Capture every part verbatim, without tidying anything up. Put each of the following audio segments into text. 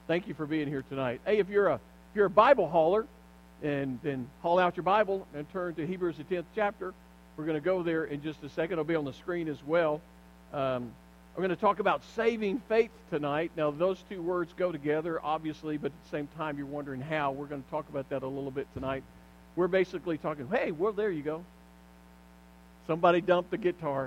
Thank you for being here tonight. Hey, if you're a if you're a Bible hauler, and then haul out your Bible and turn to Hebrews the tenth chapter. We're going to go there in just a second. It'll be on the screen as well. Um, we're going to talk about saving faith tonight. Now, those two words go together, obviously, but at the same time, you're wondering how. We're going to talk about that a little bit tonight. We're basically talking, hey, well, there you go. Somebody dumped the guitar.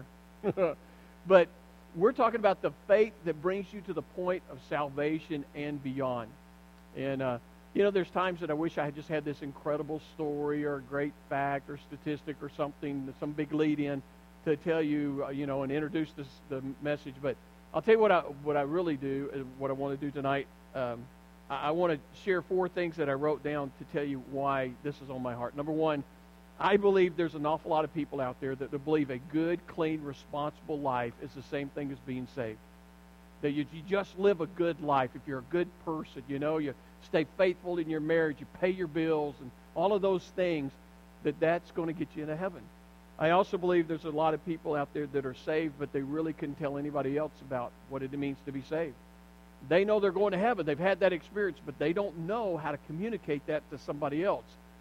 But we're talking about the faith that brings you to the point of salvation and beyond. And, uh, you know, there's times that I wish I had just had this incredible story or a great fact or statistic or something, some big lead-in to tell you, uh, you know, and introduce this, the message. But I'll tell you what I what I really do, uh, what I want to do tonight. Um, I, I want to share four things that I wrote down to tell you why this is on my heart. Number one, I believe there's an awful lot of people out there that, that believe a good, clean, responsible life is the same thing as being saved. That you, you just live a good life. If you're a good person, you know, you stay faithful in your marriage, you pay your bills, and all of those things, that that's going to get you into heaven. I also believe there's a lot of people out there that are saved, but they really couldn't tell anybody else about what it means to be saved. They know they're going to heaven. They've had that experience, but they don't know how to communicate that to somebody else.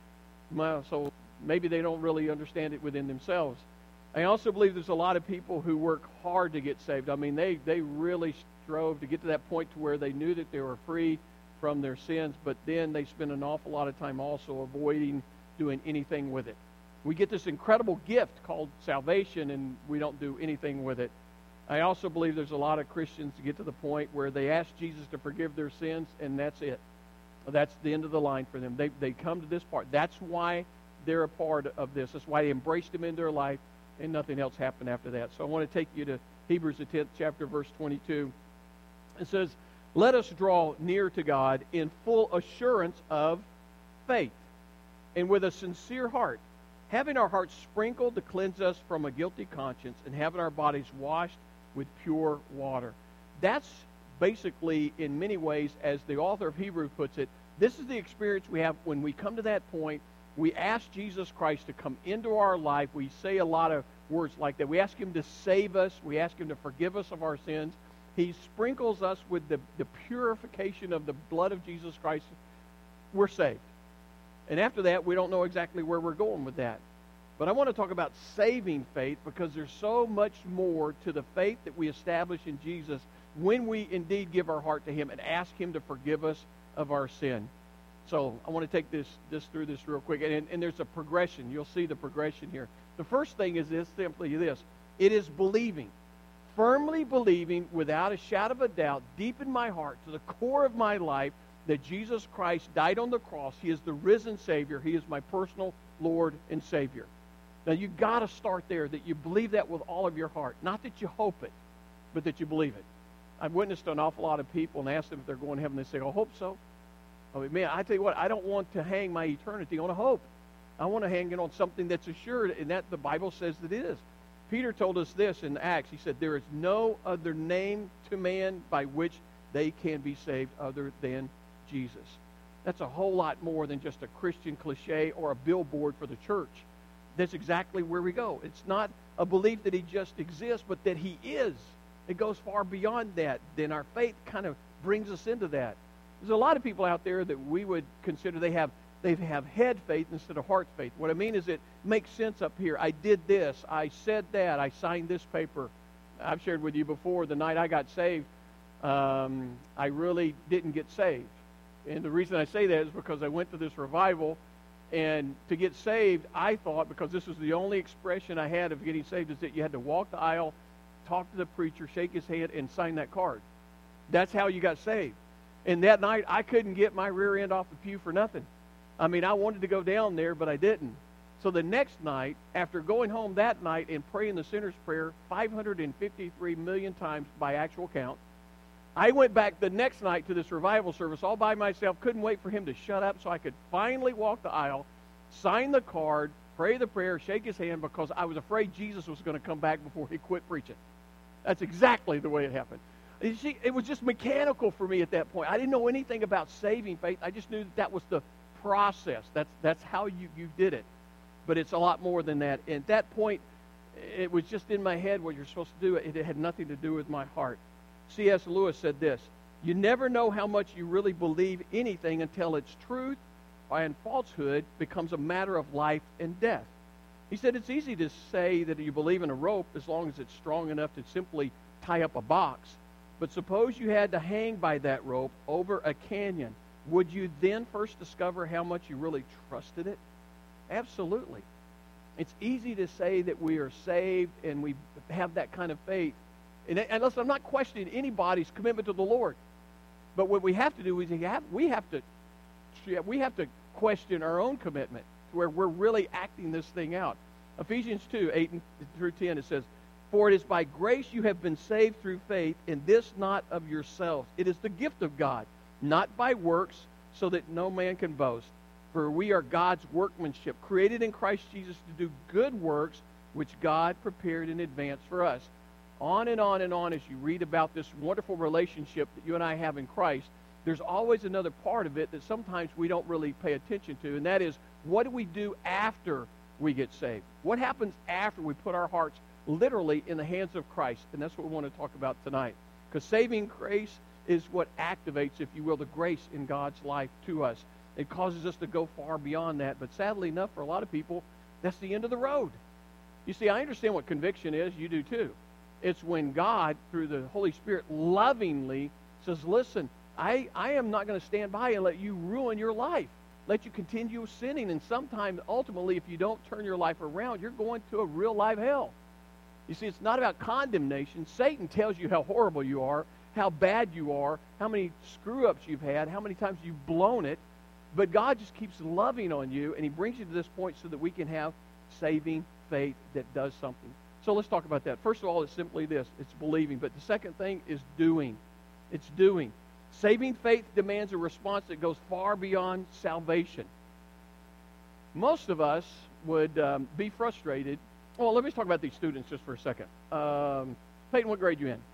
Well, so maybe they don't really understand it within themselves. I also believe there's a lot of people who work hard to get saved. I mean, they, they really strove to get to that point to where they knew that they were free from their sins, but then they spend an awful lot of time also avoiding doing anything with it. We get this incredible gift called salvation, and we don't do anything with it. I also believe there's a lot of Christians to get to the point where they ask Jesus to forgive their sins, and that's it. That's the end of the line for them. They, they come to this part. That's why they're a part of this. That's why they embraced him in their life, and nothing else happened after that. So I want to take you to Hebrews the tenth chapter, verse twenty-two. It says, "Let us draw near to God in full assurance of faith, and with a sincere heart, having our hearts sprinkled to cleanse us from a guilty conscience, and having our bodies washed with pure water." That's basically, in many ways, as the author of Hebrews puts it, this is the experience we have when we come to that point. We ask Jesus Christ to come into our life. We say a lot of words like that. We ask him to save us. We ask him to forgive us of our sins. He sprinkles us with the, the purification of the blood of Jesus Christ. We're saved. And after that, we don't know exactly where we're going with that. But I want to talk about saving faith, because there's so much more to the faith that we establish in Jesus when we indeed give our heart to him and ask him to forgive us of our sin. So I want to take this, this through this real quick. And, and there's a progression. You'll see the progression here. The first thing is this, simply this. It is believing. Firmly believing without a shadow of a doubt, deep in my heart, to the core of my life, that Jesus Christ died on the cross. He is the risen Savior. He is my personal Lord and Savior. Now, you've got to start there, that you believe that with all of your heart. Not that you hope it, but that you believe it. I've witnessed an awful lot of people and asked them if they're going to heaven. They say, I hope so. I mean, man, I tell you what, I don't want to hang my eternity on a hope. I want to hang it on something that's assured, and that the Bible says that it is. Peter told us this in Acts. He said, there is no other name to man by which they can be saved other than Jesus. That's a whole lot more than just a Christian cliche or a billboard for the church. That's exactly where we go. It's not a belief that he just exists, but that he is. It goes far beyond that. Then our faith kind of brings us into that. There's a lot of people out there that we would consider they have they have head faith instead of heart faith. What I mean is it makes sense up here. I did this. I said that. I signed this paper. I've shared with you before, the night I got saved, um, I really didn't get saved. And the reason I say that is because I went to this revival, and to get saved, I thought, because this was the only expression I had of getting saved, is that you had to walk the aisle, talk to the preacher, shake his hand, and sign that card. That's how you got saved. And that night, I couldn't get my rear end off the pew for nothing. I mean, I wanted to go down there, but I didn't. So the next night, after going home that night and praying the sinner's prayer five hundred fifty-three million times by actual count, I went back the next night to this revival service all by myself, couldn't wait for him to shut up so I could finally walk the aisle, sign the card, pray the prayer, shake his hand, because I was afraid Jesus was going to come back before he quit preaching. That's exactly the way it happened. You see, it was just mechanical for me at that point. I didn't know anything about saving faith. I just knew that that was the process. That's that's how you, you did it. But it's a lot more than that. And at that point, it was just in my head what you're supposed to do. It, it had nothing to do with my heart. C S Lewis said this, You never know how much you really believe anything until its truth and falsehood becomes a matter of life and death. He said it's easy to say that you believe in a rope as long as it's strong enough to simply tie up a box. But suppose you had to hang by that rope over a canyon. Would you then first discover how much you really trusted it? Absolutely. It's easy to say that we are saved and we have that kind of faith. And, and listen, I'm not questioning anybody's commitment to the Lord. But what we have to do is we have, we have to we have to question our own commitment to where we're really acting this thing out. Ephesians two, eight through ten, it says, "For it is by grace you have been saved through faith, and this not of yourselves. It is the gift of God, not by works, so that no man can boast. For we are God's workmanship, created in Christ Jesus to do good works, which God prepared in advance for us." On and on and on as you read about this wonderful relationship that you and I have in Christ, there's always another part of it that sometimes we don't really pay attention to, and that is, what do we do after we get saved? What happens after we put our hearts literally in the hands of Christ? And that's what we want to talk about tonight. Because saving grace is what activates, if you will, the grace in God's life to us. It causes us to go far beyond that. But sadly enough, for a lot of people, that's the end of the road. You see, I understand what conviction is. You do too. It's when God, through the Holy Spirit, lovingly says, listen, I, I am not going to stand by and let you ruin your life. Let you continue sinning. And sometimes, ultimately, if you don't turn your life around, you're going to a real live hell. You see, it's not about condemnation. Satan tells you how horrible you are, how bad you are, how many screw-ups you've had, how many times you've blown it. But God just keeps loving on you, and he brings you to this point so that we can have saving faith that does something. So let's talk about that. First of all, it's simply this. It's believing. But the second thing is doing. It's doing. Saving faith demands a response that goes far beyond salvation. Most of us would um, be frustrated. Well, let me talk about these students just for a second. Um, Peyton, what grade are you in?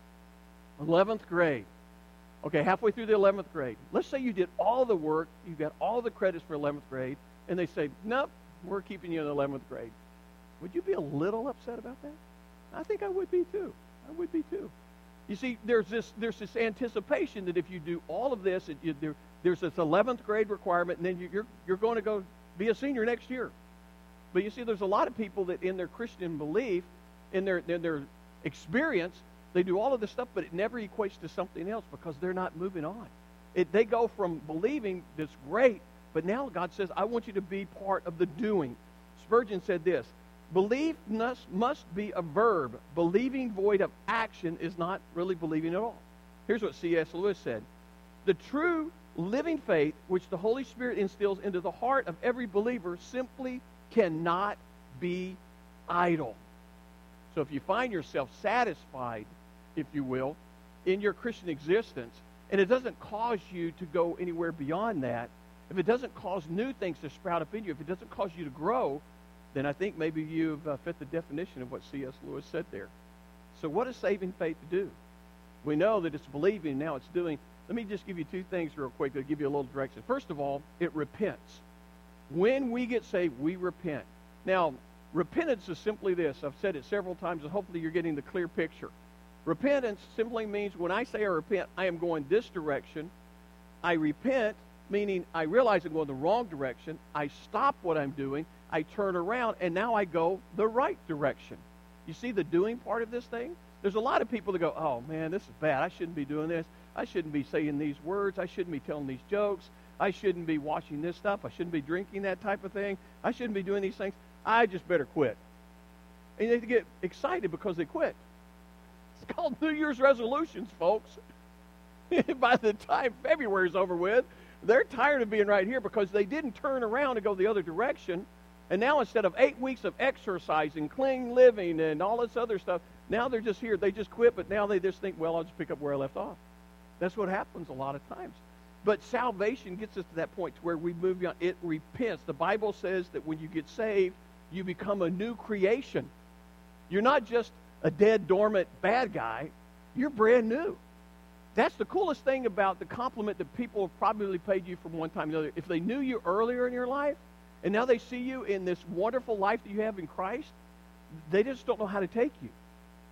eleventh grade. Okay, halfway through the eleventh grade. Let's say you did all the work, you got all the credits for eleventh grade, and they say, nope, we're keeping you in eleventh grade. Would you be a little upset about that? I think I would be too. I would be too. You see, there's this there's this anticipation that if you do all of this, it, you, there, there's this eleventh grade requirement, and then you, you're you're going to go be a senior next year. But you see, there's a lot of people that in their Christian belief, in their in their experience, they do all of this stuff, but it never equates to something else because they're not moving on. It, they go from believing that's great, but now God says, I want you to be part of the doing. Spurgeon said this, belief must, must be a verb. Believing void of action is not really believing at all. Here's what C S Lewis said. The true living faith which the Holy Spirit instills into the heart of every believer simply cannot be idle. So if you find yourself satisfied, if you will, in your Christian existence, and it doesn't cause you to go anywhere beyond that, if it doesn't cause new things to sprout up in you, if it doesn't cause you to grow, then I think maybe you've uh, fit the definition of what C S Lewis said there. So what does saving faith do? We know that it's believing, now it's doing. Let me just give you two things real quick to give you a little direction. First of all, it repents. When we get saved, we repent. Now, repentance is simply this. I've said it several times, and hopefully you're getting the clear picture. Repentance simply means when I say I repent, I am going this direction. I repent, meaning I realize I'm going the wrong direction. I stop what I'm doing. I turn around, and now I go the right direction. You see the doing part of this thing? There's a lot of people that go, oh, man, this is bad. I shouldn't be doing this. I shouldn't be saying these words. I shouldn't be telling these jokes. I shouldn't be watching this stuff. I shouldn't be drinking that type of thing. I shouldn't be doing these things. I just better quit. And they get excited because they quit. It's called New Year's resolutions, folks. By the time February's over with, they're tired of being right here because they didn't turn around and go the other direction. And now instead of eight weeks of exercising, clean living, and all this other stuff, now they're just here. They just quit, but now they just think, well, I'll just pick up where I left off. That's what happens a lot of times. But salvation gets us to that point to where we move beyond. It repents. The Bible says that when you get saved, you become a new creation. You're not just a dead, dormant, bad guy. You're brand new. That's the coolest thing about the compliment that people have probably paid you from one time to another. If they knew you earlier in your life, and now they see you in this wonderful life that you have in Christ, they just don't know how to take you.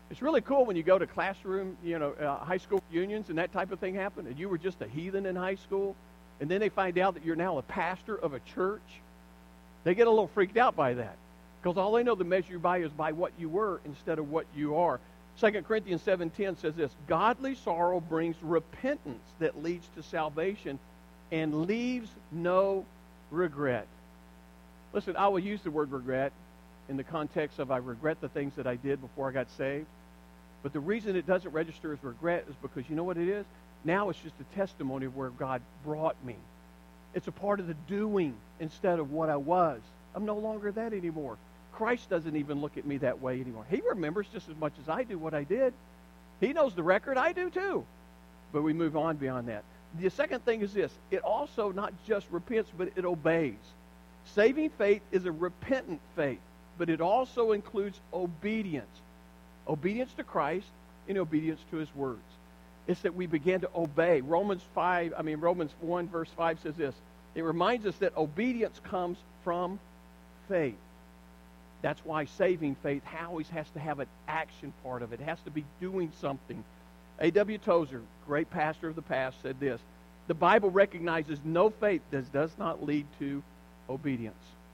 It's really cool when you go to classroom, you know, uh, high school reunions and that type of thing happen, and you were just a heathen in high school, and then they find out that you're now a pastor of a church. They get a little freaked out by that, because all they know to measure you by is by what you were instead of what you are. Second Corinthians seven ten says this, godly sorrow brings repentance that leads to salvation and leaves no regret. Listen, I will use the word regret in the context of I regret the things that I did before I got saved. But the reason it doesn't register as regret is because you know what it is? Now it's just a testimony of where God brought me. It's a part of the doing instead of what I was. I'm no longer that anymore. Christ doesn't even look at me that way anymore. He remembers just as much as I do what I did. He knows the record. I do too. But we move on beyond that. The second thing is this. It also not just repents, but it obeys. Saving faith is a repentant faith, but it also includes obedience. Obedience to Christ and obedience to His words. It's that we begin to obey. Romans five, I mean Romans one verse five says this. It reminds us that obedience comes from faith. That's why saving faith always has to have an action part of it. It has to be doing something. A W Tozer, great pastor of the past, said this. The Bible recognizes no faith that does not lead to obedience.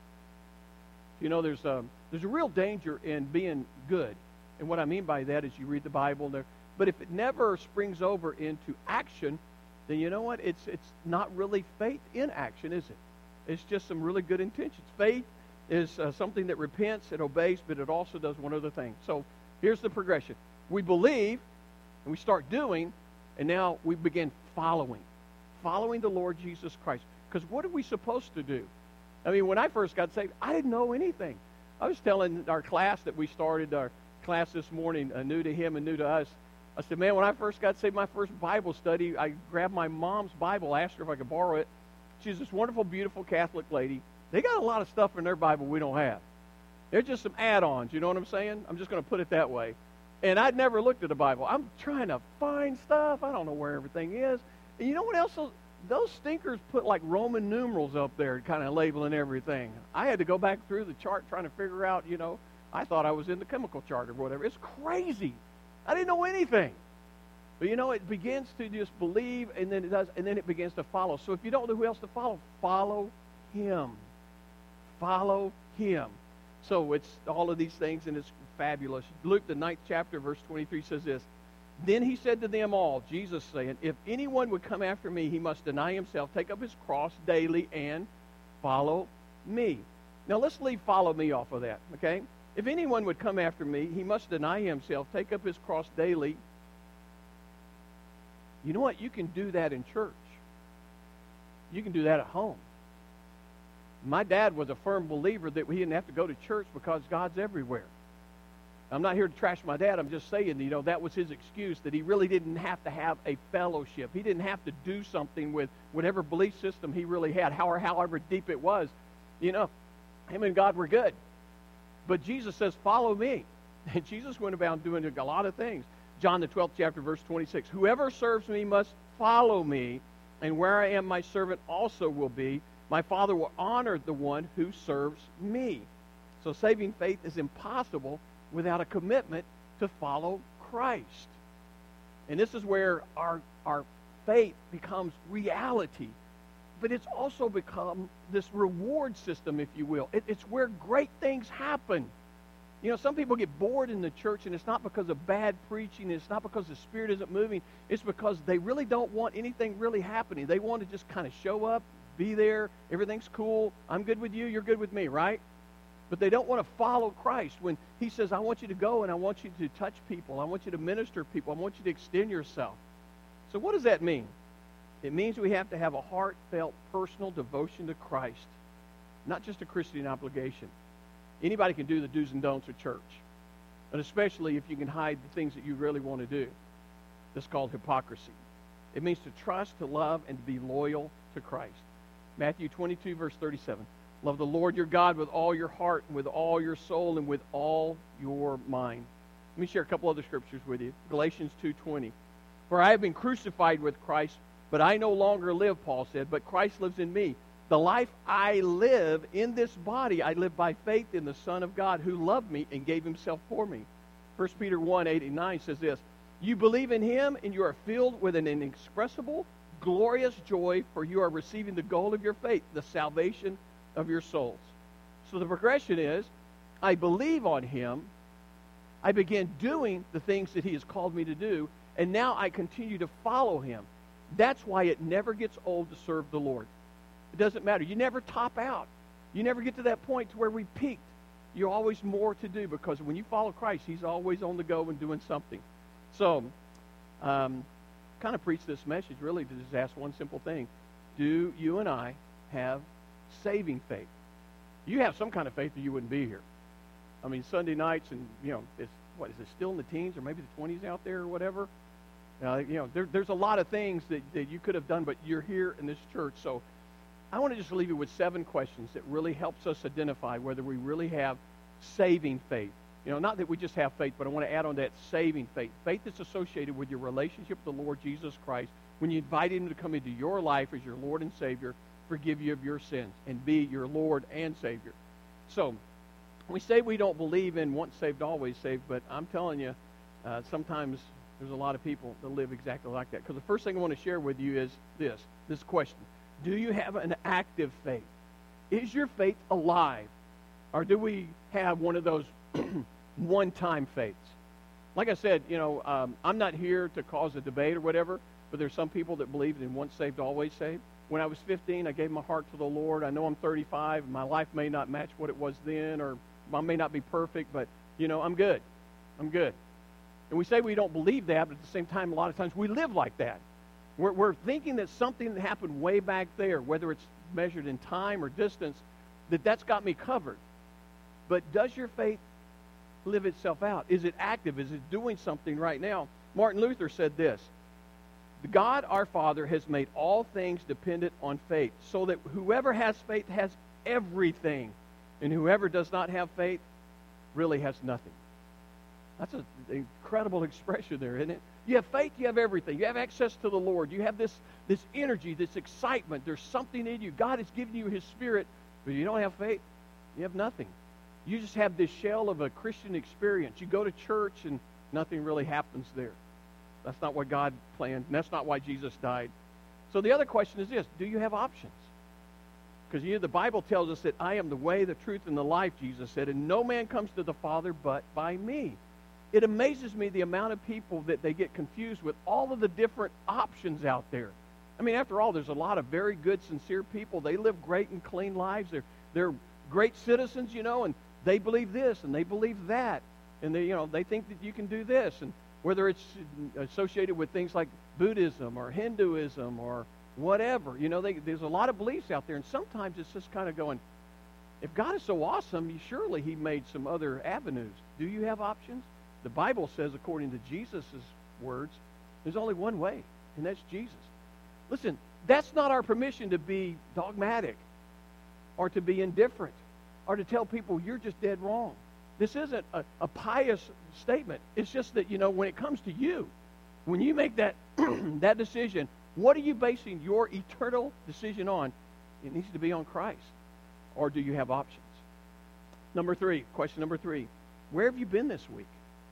You know, there's a, there's a real danger in being good. And what I mean by that is you read the Bible there. But if it never springs over into action, then you know what? It's, it's not really faith in action, is it? It's just some really good intentions. Faith is uh, something that repents, it obeys, but it also does one other thing. So here's the progression. We believe, and we start doing, and now we begin following. Following the Lord Jesus Christ. Because what are we supposed to do? I mean, when I first got saved, I didn't know anything. I was telling our class that we started, our class this morning, uh, new to him and new to us, I said, man, when I first got saved, my first Bible study, I grabbed my mom's Bible, asked her if I could borrow it. She's this wonderful, beautiful Catholic lady. They got a lot of stuff in their Bible we don't have. They're just some add-ons, you know what I'm saying? I'm just going to put it that way. And I'd never looked at a Bible. I'm trying to find stuff. I don't know where everything is. And you know what else? Those, those stinkers put like Roman numerals up there kind of labeling everything. I had to go back through the chart trying to figure out, you know, I thought I was in the chemical chart or whatever. It's crazy. I didn't know anything. But you know, it begins to just believe, and then it does, and then it begins to follow. So if you don't know who else to follow, follow Him. Follow Him. So it's all of these things, and it's fabulous. Luke, the ninth chapter, verse twenty-three says this. Then He said to them all, Jesus saying, if anyone would come after me, he must deny himself, take up his cross daily, and follow me. Now let's leave follow me off of that, okay? If anyone would come after me, he must deny himself, take up his cross daily. You know what? You can do that in church. You can do that at home. My dad was a firm believer that we didn't have to go to church because God's everywhere. I'm not here to trash my dad. I'm just saying, you know, that was his excuse, that he really didn't have to have a fellowship. He didn't have to do something with whatever belief system he really had, however, however deep it was. You know, him and God were good. But Jesus says, follow me. And Jesus went about doing a lot of things. John, the twelfth chapter, verse twenty-six. Whoever serves me must follow me, and where I am, my servant also will be. My Father will honor the one who serves me. So saving faith is impossible without a commitment to follow Christ. And this is where our, our faith becomes reality. But it's also become this reward system, if you will. It, it's where great things happen. You know, some people get bored in the church, and it's not because of bad preaching. It's not because the Spirit isn't moving. It's because they really don't want anything really happening. They want to just kind of show up, be there. Everything's cool. I'm good with you. You're good with me, right? But they don't want to follow Christ when He says, I want you to go and I want you to touch people. I want you to minister to people. I want you to extend yourself. So what does that mean? It means we have to have a heartfelt, personal devotion to Christ, not just a Christian obligation. Anybody can do the do's and don'ts of church, but especially if you can hide the things that you really want to do. That's called hypocrisy. It means to trust, to love, and to be loyal to Christ. Matthew twenty-two, verse thirty-seven. Love the Lord your God with all your heart, and with all your soul, and with all your mind. Let me share a couple other scriptures with you. Galatians two twenty. For I have been crucified with Christ, but I no longer live, Paul said, but Christ lives in me. The life I live in this body, I live by faith in the Son of God who loved me and gave Himself for me. First Peter one, eight and nine says this, you believe in him, and you are filled with an inexpressible, glorious joy, for you are receiving the goal of your faith, the salvation of your souls. So the progression is, I believe on him, I begin doing the things that he has called me to do, and now I continue to follow him. That's why it never gets old to serve the Lord. It doesn't matter. You never top out. You never get to that point to where we peaked. You're always more to do, because when you follow Christ, he's always on the go and doing something. So, um, kind of preach this message really to just ask one simple thing. Do you and I have saving faith? You have some kind of faith or you wouldn't be here. I mean, Sunday nights and, you know, it's, what, is it still in the teens or maybe the twenties out there or whatever? Uh, you know, there, there's a lot of things that, that you could have done, but you're here in this church. So I want to just leave you with seven questions that really helps us identify whether we really have saving faith. You know, not that we just have faith, but I want to add on that saving faith. Faith that's associated with your relationship with the Lord Jesus Christ when you invite him to come into your life as your Lord and Savior, forgive you of your sins, and be your Lord and Savior. So we say we don't believe in once saved, always saved, but I'm telling you, uh, sometimes there's a lot of people that live exactly like that. Because the first thing I want to share with you is this, this question. Do you have an active faith? Is your faith alive? Or do we have one of those one-time faiths? Like I said, you know, um, I'm not here to cause a debate or whatever, but there's some people that believe in once saved, always saved. When I was fifteen, I gave my heart to the Lord. I know I'm thirty-five. My life may not match what it was then, or I may not be perfect, but, you know, I'm good. I'm good. And we say we don't believe that, but at the same time, a lot of times we live like that. We're, we're thinking that something that happened way back there, whether it's measured in time or distance, that that's got me covered. But does your faith live itself out? Is it active? Is it doing something right now? Martin Luther said this, God our Father has made all things dependent on faith, so that whoever has faith has everything, and whoever does not have faith really has nothing. That's an incredible expression there, isn't it? You have faith, you have everything. You have access to the Lord. You have this, this energy, this excitement. There's something in you. God has given you his Spirit, but you don't have faith. You have nothing. You just have this shell of a Christian experience. You go to church and nothing really happens there. That's not what God planned, and that's not why Jesus died. So the other question is this, do you have options? Because you know, the Bible tells us that I am the way, the truth, and the life, Jesus said, and no man comes to the Father but by me. It amazes me the amount of people that they get confused with all of the different options out there. I mean, after all, there's a lot of very good, sincere people. They live great and clean lives. They're, they're great citizens, you know, and they believe this and they believe that. And they, you know, they think that you can do this. And whether it's associated with things like Buddhism or Hinduism or whatever, you know, they, there's a lot of beliefs out there. And sometimes it's just kind of going, if God is so awesome, surely he made some other avenues. Do you have options? The Bible says, according to Jesus' words, there's only one way, and that's Jesus. Listen, that's not our permission to be dogmatic or to be indifferent or to tell people you're just dead wrong. This isn't a, a pious statement. It's just that, you know, when it comes to you, when you make that, that decision, what are you basing your eternal decision on? It needs to be on Christ. Or do you have options? Number three, question number three, where have you been this week?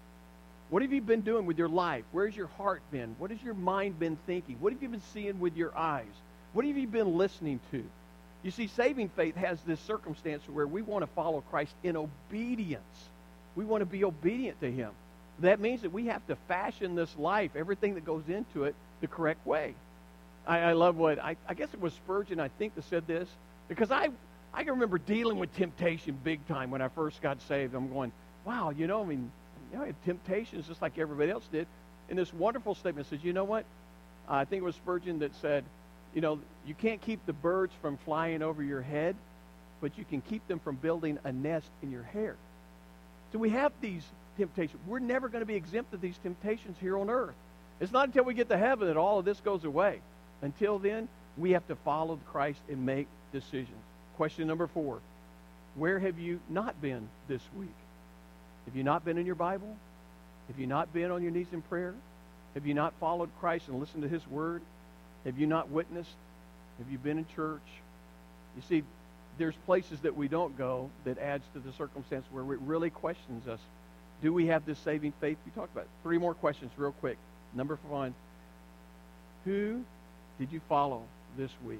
What have you been doing with your life? Where's your heart been? What has your mind been thinking? What have you been seeing with your eyes? What have you been listening to? You see, saving faith has this circumstance where we want to follow Christ in obedience. We want to be obedient to him. That means that we have to fashion this life, everything that goes into it, the correct way. I, I love what, I, I guess it was Spurgeon, I think, that said this, because I, I can remember dealing with temptation big time when I first got saved. I'm going, wow, you know, I mean, you know, I had temptations just like everybody else did. And this wonderful statement says, you know what? Uh, I think it was Spurgeon that said, you know, you can't keep the birds from flying over your head, but you can keep them from building a nest in your hair. So we have these temptations. We're never going to be exempt of these temptations here on earth. It's not until we get to heaven that all of this goes away. Until then, we have to follow Christ and make decisions. Question number four, where have you not been this week? Have you not been in your Bible? Have you not been on your knees in prayer? Have you not followed Christ and listened to his word? Have you not witnessed? Have you been in church? You see, there's places that we don't go that adds to the circumstance where it really questions us. Do we have this saving faith we talked about? Three more questions real quick. Number one, who did you follow this week?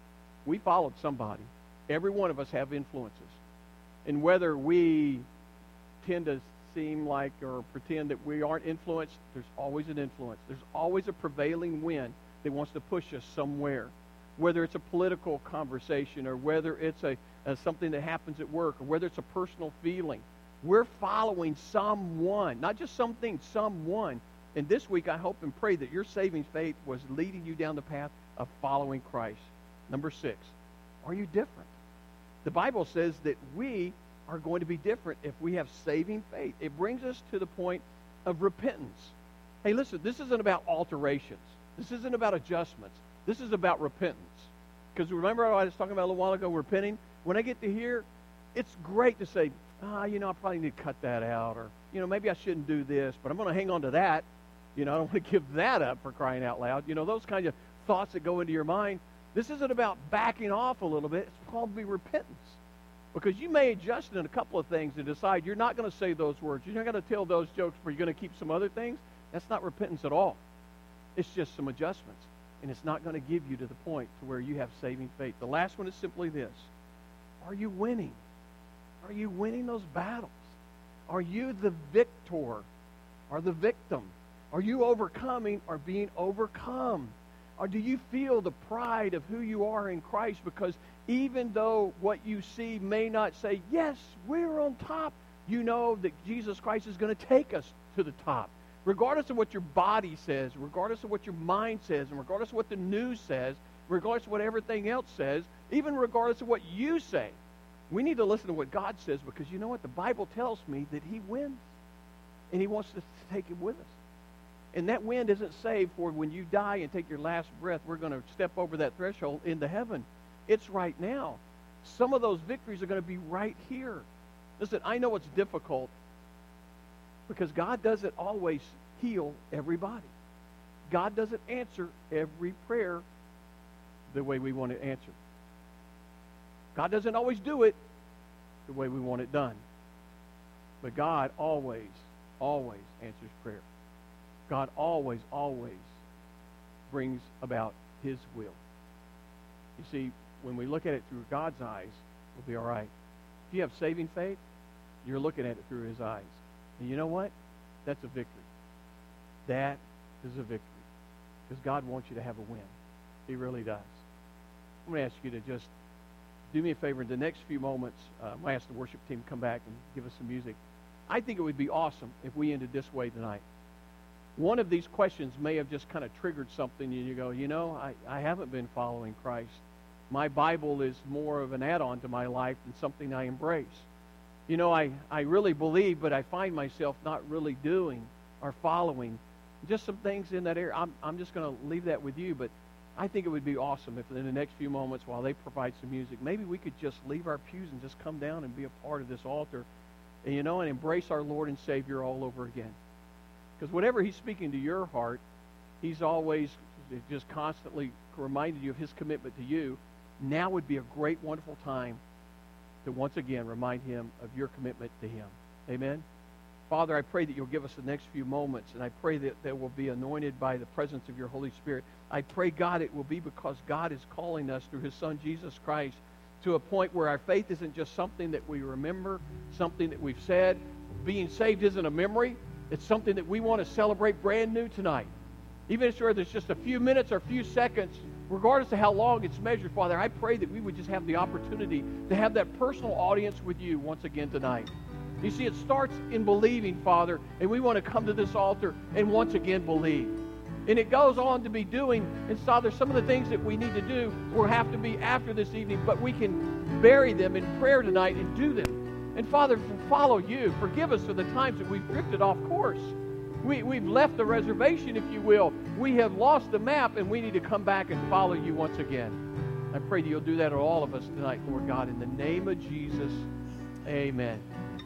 We followed somebody. Every one of us have influences. And whether we tend to seem like or pretend that we aren't influenced, there's always an influence. There's always a prevailing wind that wants to push us somewhere. Whether it's a political conversation or whether it's a, a something that happens at work or whether it's a personal feeling. We're following someone, not just something, someone. And this week I hope and pray that your saving faith was leading you down the path of following Christ. Number six, are you different? The Bible says that we are going to be different if we have saving faith. It brings us to the point of repentance. Hey, listen, this isn't about alterations. This isn't about adjustments. This is about repentance. Because remember I was talking about a little while ago, repenting? When I get to here, it's great to say, ah, you know, I probably need to cut that out. Or, you know, maybe I shouldn't do this, but I'm going to hang on to that. You know, I don't want to give that up, for crying out loud. You know, those kinds of thoughts that go into your mind. This isn't about backing off a little bit. It's probably repentance. Because you may adjust in a couple of things and decide you're not going to say those words. You're not going to tell those jokes, but you're going to keep some other things. That's not repentance at all. It's just some adjustments. And it's not going to give you to the point to where you have saving faith. The last one is simply this. Are you winning? Are you winning those battles? Are you the victor or the victim? Are you overcoming or being overcome? Or do you feel the pride of who you are in Christ? Because even though what you see may not say, yes, we're on top, you know that Jesus Christ is going to take us to the top. Regardless of what your body says, regardless of what your mind says, and regardless of what the news says, regardless of what everything else says, even regardless of what you say, we need to listen to what God says, because you know what? The Bible tells me that He wins. And He wants us to take Him with us. And that wind isn't saved for when you die and take your last breath, we're going to step over that threshold into heaven. It's right now. Some of those victories are going to be right here. Listen, I know it's difficult because God doesn't always heal everybody. God doesn't answer every prayer the way we want it answered. God doesn't always do it the way we want it done. But God always, always answers prayer. God always, always brings about His will. You see, when we look at it through God's eyes, we'll be all right. If you have saving faith, you're looking at it through His eyes. And you know what? That's a victory. That is a victory. Because God wants you to have a win. He really does. I'm going to ask you to just do me a favor. In the next few moments, uh, I'm going to ask the worship team to come back and give us some music. I think it would be awesome if we ended this way tonight. One of these questions may have just kind of triggered something, and you go, you know, I, I haven't been following Christ. My Bible is more of an add-on to my life than something I embrace. You know, I, I really believe, but I find myself not really doing or following. Just some things in that area. I'm, I'm just going to leave that with you, but I think it would be awesome if in the next few moments while they provide some music, maybe we could just leave our pews and just come down and be a part of this altar, and, you know, and embrace our Lord and Savior all over again. Because whatever He's speaking to your heart, He's always just constantly reminded you of His commitment to you. Now would be a great, wonderful time to once again remind Him of your commitment to Him. Amen? Father, I pray that You'll give us the next few moments, and I pray that they will be anointed by the presence of Your Holy Spirit. I pray, God, it will be because God is calling us through His Son, Jesus Christ, to a point where our faith isn't just something that we remember, something that we've said. Being saved isn't a memory. It's something that we want to celebrate brand new tonight. Even if it's just a few minutes or a few seconds, regardless of how long it's measured, Father, I pray that we would just have the opportunity to have that personal audience with You once again tonight. You see, it starts in believing, Father, and we want to come to this altar and once again believe. And it goes on to be doing, and Father, some of the things that we need to do will have to be after this evening, but we can bury them in prayer tonight and do them. And Father, follow You. Forgive us for the times that we've drifted off course. We, we've left the reservation, if you will. We have lost the map, and we need to come back and follow You once again. I pray that You'll do that to all of us tonight, Lord God. In the name of Jesus, amen.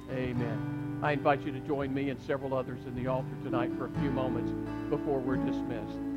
Amen. I invite you to join me and several others in the altar tonight for a few moments before we're dismissed.